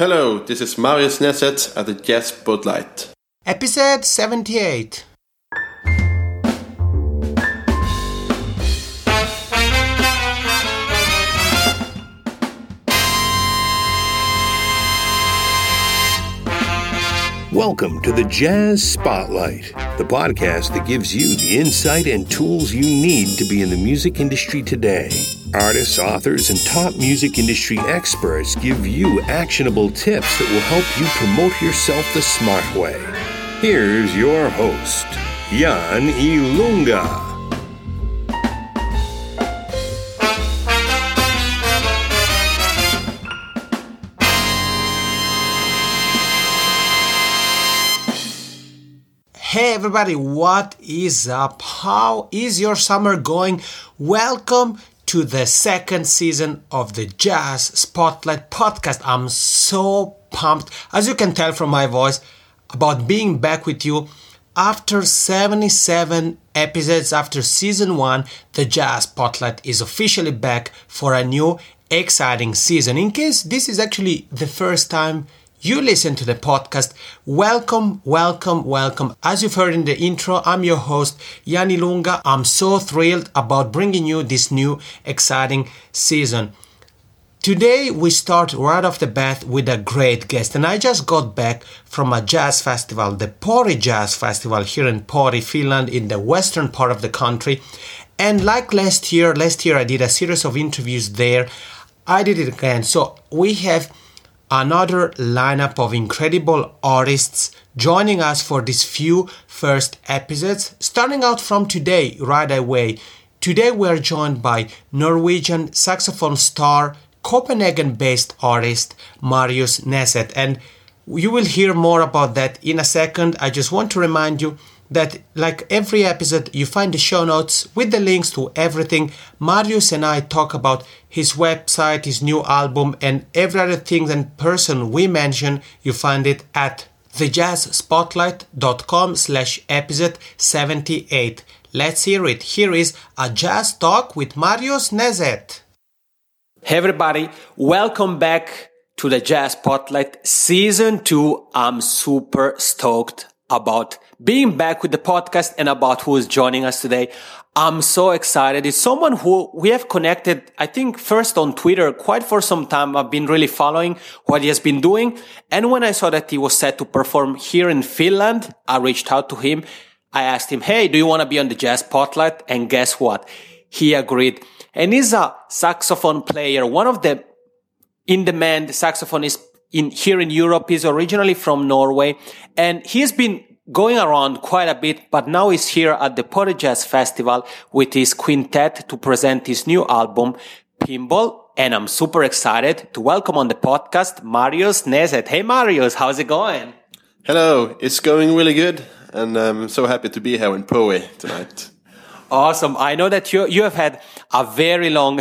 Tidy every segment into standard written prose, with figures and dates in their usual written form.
Hello, this is Marius Neset at the Jazz Spotlight. Episode 78. Welcome to the Jazz Spotlight, the podcast that gives you the insight and tools you need to be in the music industry today. Artists, authors, and top music industry experts give you actionable tips that will help you promote yourself the smart way. Here's your host, Jan Ilunga. Hey everybody, what is up? How is your summer going? Welcome to the second season of the Jazz Spotlight podcast. I'm so pumped, as you can tell from my voice, about being back with you. After 77 episodes after season 1, the Jazz Spotlight is officially back for a new exciting season. In case this is actually the first time you listen to the podcast, welcome. As you've heard in the intro, I'm your host, Jan Ilunga. I'm so thrilled about bringing you this new exciting season. Today we start right off the bat with a great guest, and I just got back from a jazz festival, the Pori Jazz Festival here in Pori, Finland, in the western part of the country. And like last year I did a series of interviews there. I did it again. So we have another lineup of incredible artists joining us for these few first episodes. Starting out from today, right away. Today we are joined by Norwegian saxophone star, Copenhagen-based artist Marius Neset. And you will hear more about that in a second. I just want to remind you that, like every episode, you find the show notes with the links to everything. Marius and I talk about his website, his new album, and every other thing and person we mention. You find it at thejazzspotlight.com/episode 78. Let's hear it. Here is a jazz talk with Marius Neset. Hey everybody, welcome back to the Jazz Spotlight Season 2. I'm super stoked about being back with the podcast and about who is joining us today. I'm so excited. It's someone who we have connected, I think, first on Twitter quite for some time. I've been really following what he has been doing. And when I saw that he was set to perform here in Finland, I reached out to him. I asked him, hey, do you want to be on the Jazz Spotlight? And guess what? He agreed. And he's a saxophone player, one of the in-demand saxophonists here in Europe. He's originally from Norway, and he's been going around quite a bit, but now he's here at the Pori Jazz Festival with his quintet to present his new album, Pinball. And I'm super excited to welcome on the podcast Marius Neset. Hey Marius, how's it going? Hello, it's going really good, and I'm so happy to be here in Pori tonight. Awesome. I know that you have had a very long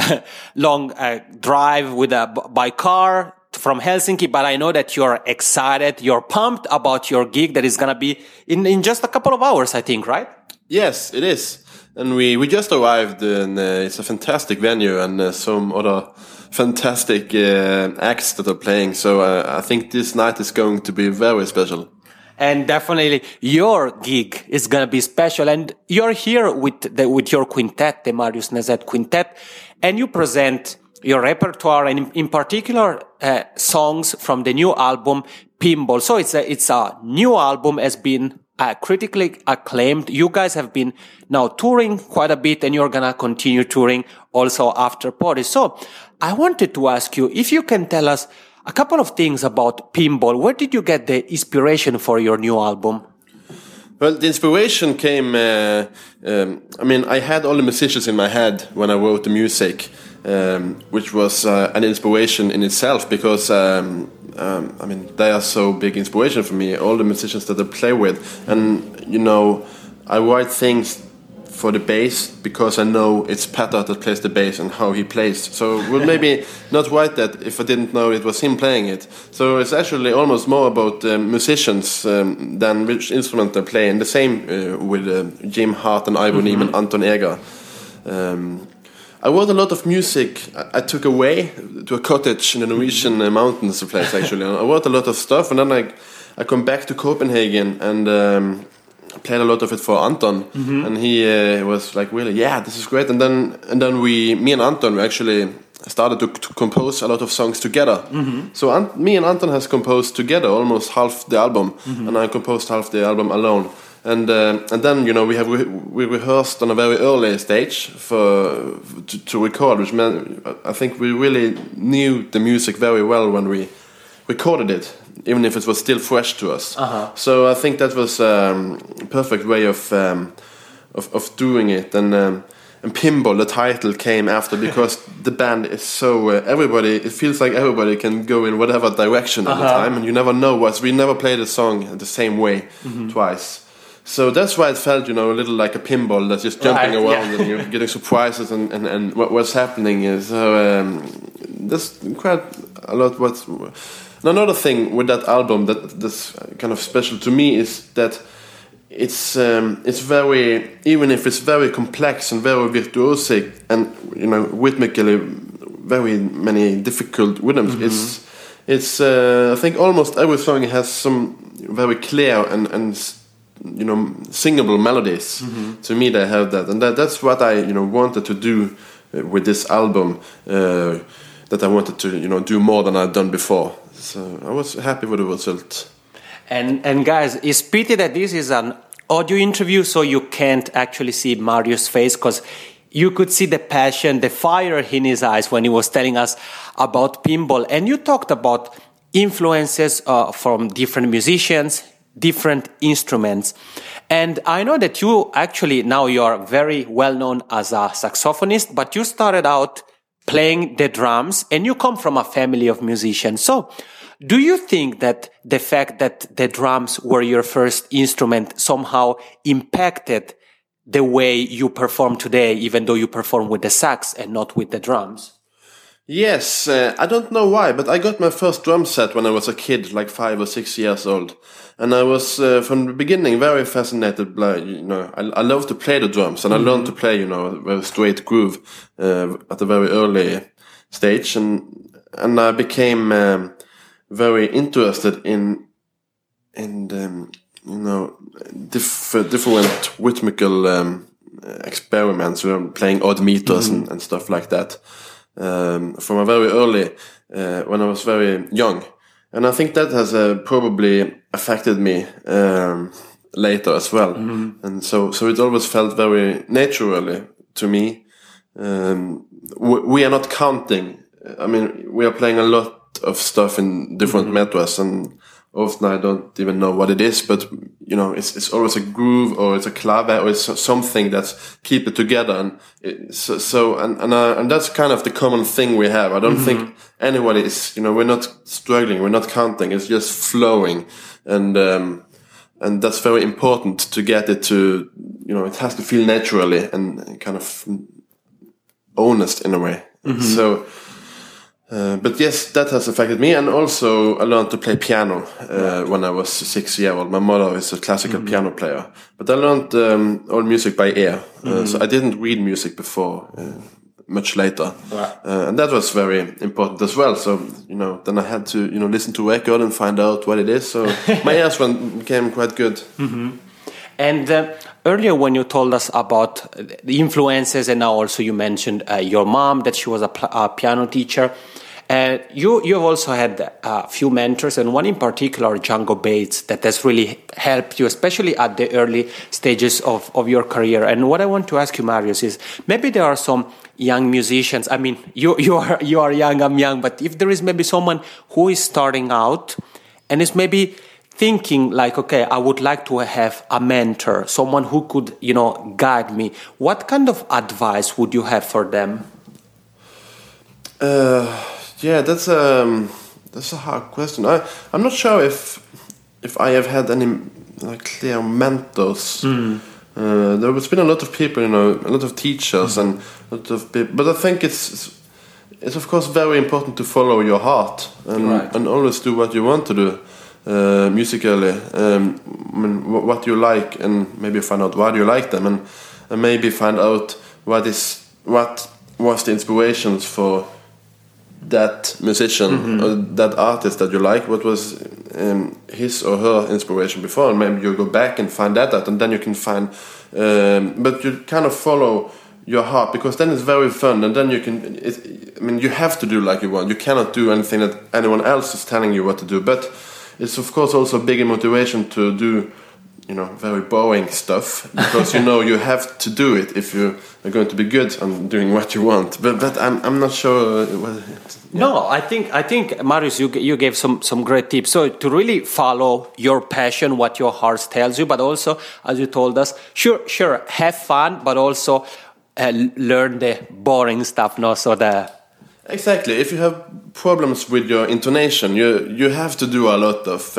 drive by car from Helsinki, but I know that you're excited, you're pumped about your gig that is going to be in just a couple of hours, I think, right? Yes, it is. And we just arrived, and it's a fantastic venue, and some other fantastic acts that are playing. So I think this night is going to be very special. And definitely your gig is going to be special. And you're here with your quintet, the Marius Neset Quintet, and you present your repertoire and in particular songs from the new album Pinball. So it's a new album, has been critically acclaimed. You guys have been now touring quite a bit, and you're gonna continue touring also after Pori. So I wanted to ask you if you can tell us a couple of things about Pinball. Where did you get the inspiration for your new album? Well, the inspiration came, I had all the musicians in my head when I wrote the music, which was an inspiration in itself because, they are so big inspiration for me, all the musicians that I play with. And, I write things for the bass because I know it's Petter that plays the bass and how he plays. So would maybe not write that if I didn't know it was him playing it. So it's actually almost more about musicians than which instrument they play. And the same with Jim Hart and Ivo Neem and Anton Eger. I wrote a lot of music. I took away to a cottage in the Norwegian mountains place, actually. I wrote a lot of stuff, and then I come back to Copenhagen and played a lot of it for Anton, and he was like, really, yeah, this is great. And then me and Anton, we actually started to compose a lot of songs together. So me and Anton has composed together almost half the album, and I composed half the album alone. And then we rehearsed on a very early stage to record, which meant I think we really knew the music very well when we recorded it, even if it was still fresh to us. So I think that was a perfect way of doing it. And Pinball, the title, came after because the band is so it feels like everybody can go in whatever direction at the time, and you never know we never played a song the same way twice. So that's why it felt, a little like a pinball that's just jumping around and you're getting surprises and what's happening is that's quite a lot. Another thing with that album that's kind of special to me is that it's very, even if it's very complex and very virtuosic and rhythmically very many difficult rhythms, it's I think almost every song has some very clear and singable melodies. To me, they have that, and that's what I wanted to do with this album. That I wanted to do more than I'd done before. So I was happy with the result. And guys, it's pity that this is an audio interview, so you can't actually see Mario's face, because you could see the passion, the fire in his eyes when he was telling us about pinball. And you talked about influences from different musicians, different instruments. And I know that you actually, now you are very well known as a saxophonist, but you started out playing the drums and you come from a family of musicians. So do you think that the fact that the drums were your first instrument somehow impacted the way you perform today, even though you perform with the sax and not with the drums? Yes, I don't know why, but I got my first drum set when I was a kid, like 5 or 6 years old. And I was, from the beginning, very fascinated by, I love to play the drums. And I learned to play, a very straight groove at a very early stage. And I became very interested in different rhythmical experiments, playing odd meters and stuff like that. From a very early, when I was very young. And I think that has probably affected me later as well. And so it always felt very naturally to me. We are not counting. I mean, we are playing a lot of stuff in different meters, and often I don't even know what it is, but it's always a groove, or it's a clave, or it's something that's keep it together, and and that's kind of the common thing we have. I don't think anybody is, we're not struggling, we're not counting, it's just flowing, and that's very important to get it to, it has to feel naturally and kind of honest in a way. So. But yes, that has affected me, and also I learned to play piano when I was 6 years old. My mother is a classical piano player, but I learned all music by ear, so I didn't read music before much later, and that was very important as well. So then I had to listen to record and find out what it is. So my ears became quite good. And earlier when you told us about the influences, and now also you mentioned your mom, that she was a piano teacher. You've also had a few mentors, and one in particular, Django Bates, that has really helped you, especially at the early stages of your career. And what I want to ask you, Marius, is maybe there are some young musicians. I mean, you are young, I'm young, but if there is maybe someone who is starting out and is maybe thinking like, okay, I would like to have a mentor, someone who could, guide me. What kind of advice would you have for them? Yeah, that's a hard question. I'm not sure if I have had any clear mentors. There has been a lot of people, a lot of teachers and a lot of people. But I think it's of course very important to follow your heart and always do what you want to do. Musically, what you like, and maybe find out why you like them, and maybe find out what was the inspirations for that musician or that artist that you like? What was his or her inspiration before? And maybe you go back and find that out, and then you can find. But you kind of follow your heart, because then it's very fun, and then you can. You have to do like you want. You cannot do anything that anyone else is telling you what to do. But it's of course also a bigger motivation to do, very boring stuff, because you have to do it if you are going to be good on doing what you want. But I'm not sure. No, I think Marius, you gave some great tips. So to really follow your passion, what your heart tells you, but also, as you told us, sure, have fun, but also learn the boring stuff. No, so exactly. If you have problems with your intonation, you have to do a lot of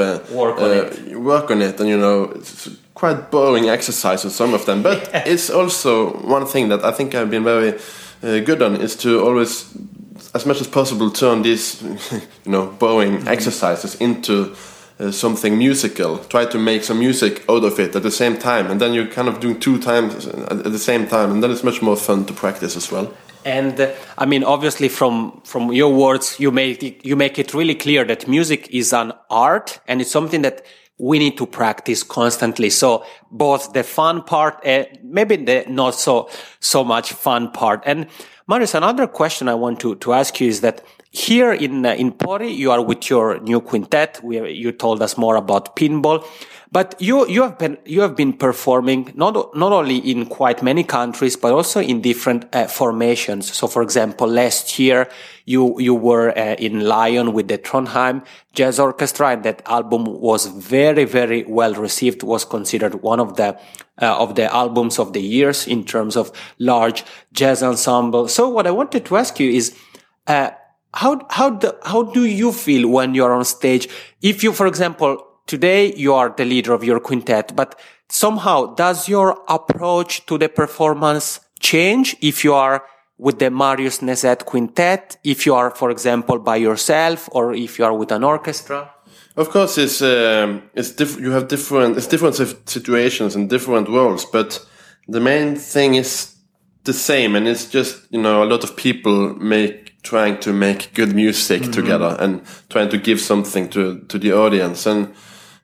work on it, and it's quite boring exercises, some of them. But it's also one thing that I think I've been very good on, is to always, as much as possible, turn these boring exercises into something musical. Try to make some music out of it at the same time, and then you're kind of doing 2 times at the same time, and then it's much more fun to practice as well. And obviously, from your words, you make it really clear that music is an art, and it's something that we need to practice constantly. So both the fun part, maybe the not so much fun part. And Marius, another question I want to ask you is that here in Pori, you are with your new quintet. You told us more about pinball. But you have been performing not only in quite many countries, but also in different formations. So, for example, last year you were in Lyon with the Trondheim Jazz Orchestra, and that album was very, very well received. Was considered one of the albums of the years in terms of large jazz ensemble. So, what I wanted to ask you is, how do you feel when you're on stage? If you, for example, today you are the leader of your quintet, but somehow does your approach to the performance change if you are with the Marius Nezet quintet, if you are, for example, by yourself, or if you are with an orchestra? Of course, it's different situations and different roles, but the main thing is the same, and it's just a lot of people trying to make good music together and trying to give something to the audience. And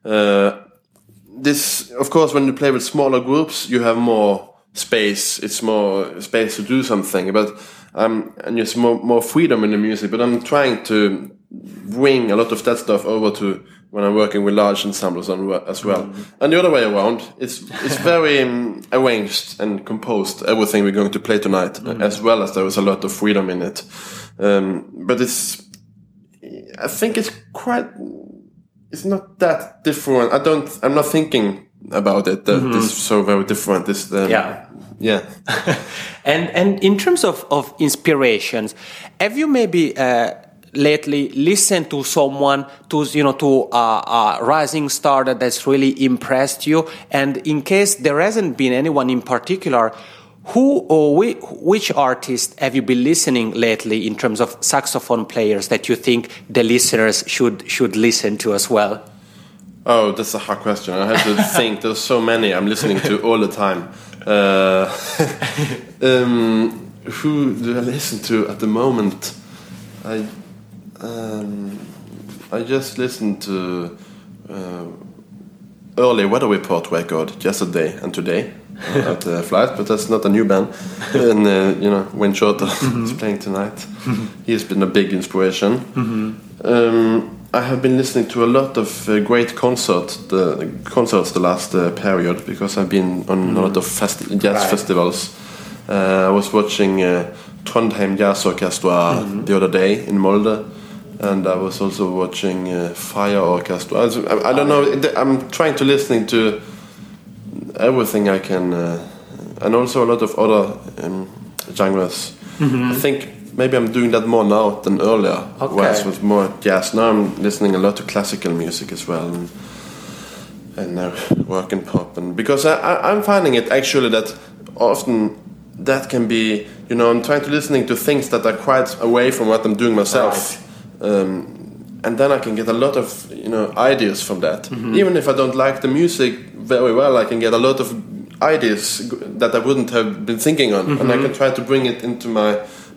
this, of course, when you play with smaller groups, you have more space. It's more space to do something, but and there's more freedom in the music. But I'm trying to bring a lot of that stuff over to when I'm working with large ensembles as well. And the other way around, it's very arranged and composed, everything we're going to play tonight, as well as there is a lot of freedom in it. But I think it's not that different. I'm not thinking about it that this is so very different. Yeah. And in terms of inspirations, have you maybe lately listened to someone, to a rising star that has really impressed you? And in case there hasn't been anyone in particular, who or which artist have you been listening lately in terms of saxophone players that you think the listeners should listen to as well? Oh, that's a hard question. I have to think. There's so many I'm listening to all the time. Who do I listen to at the moment? I just listened to early Weather Report record yesterday and today at the flight, but that's not a new band. And Wayne Shorter is playing tonight. He's been a big inspiration. I have been listening to a lot of great concerts the last period, because I've been on a lot of jazz festivals. I was watching Trondheim Jazz Orchestra the other day in Molde, and I was also watching Fire Orchestra. I don't know. I'm trying to listen to everything I can, and also a lot of other genres. I think maybe I'm doing that more now than earlier. Okay. Where it was more jazz. Now I'm listening a lot to classical music as well, and now rock and pop. And because I'm finding it actually that often that can be, I'm trying to listening to things that are quite away from what I'm doing myself. Right. And then I can get a lot of ideas from that. Even if I don't like the music very well, I can get a lot of ideas that I wouldn't have been thinking on, and I can try to bring it into my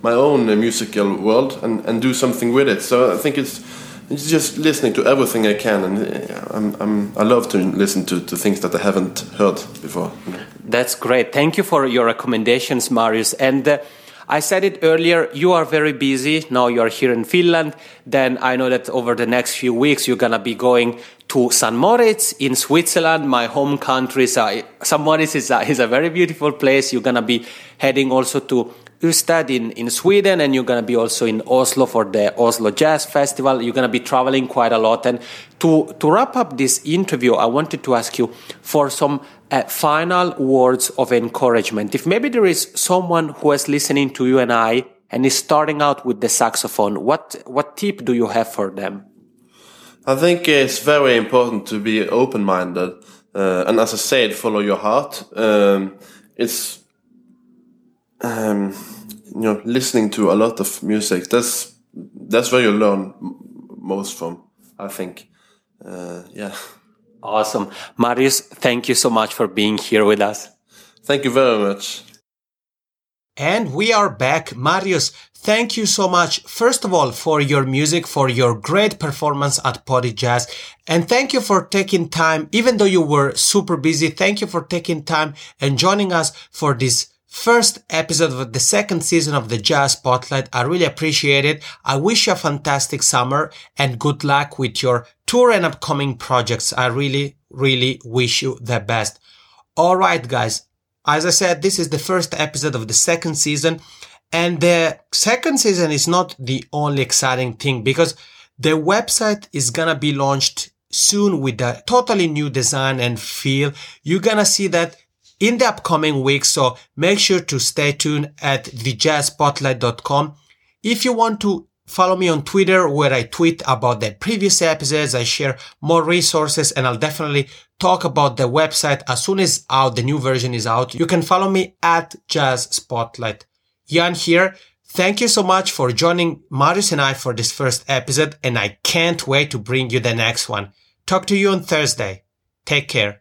my own musical world and do something with it. So I think it's just listening to everything I can, and I love to listen to things that I haven't heard before. That's great. Thank you for your recommendations, Marius. And I said it earlier, you are very busy. Now you are here in Finland. Then I know that over the next few weeks, you're going to be going to St. Moritz in Switzerland, my home country. St. Moritz is a very beautiful place. You're going to be heading also to Ystad in Sweden, and you're going to be also in Oslo for the Oslo Jazz Festival. You're going to be traveling quite a lot. And to wrap up this interview, I wanted to ask you for some final words of encouragement. If maybe there is someone who is listening to you and I and is starting out with the saxophone, what tip do you have for them? I think it's very important to be open-minded, and as I said, follow your heart. It's listening to a lot of music. That's where you learn most from, I think. Yeah. Awesome. Marius, thank you so much for being here with us. Thank you very much. And we are back. Marius, thank you so much, first of all, for your music, for your great performance at Podi Jazz. And thank you for taking time, even though you were super busy, thank you for taking time and joining us for this first episode of the second season of the Jazz Spotlight. I really appreciate it. I wish you a fantastic summer and good luck with your tour and upcoming projects. I really, really wish you the best. All right, guys. As I said, this is the first episode of the second season, and the second season is not the only exciting thing because the website is gonna be launched soon with a totally new design and feel. You're gonna see that in the upcoming weeks, so make sure to stay tuned at thejazzspotlight.com. If you want to follow me on Twitter, where I tweet about the previous episodes, I share more resources, and I'll definitely talk about the website as soon as the new version is out. You can follow me at Jazz Spotlight. Jan here. Thank you so much for joining Marius and I for this first episode, and I can't wait to bring you the next one. Talk to you on Thursday. Take care.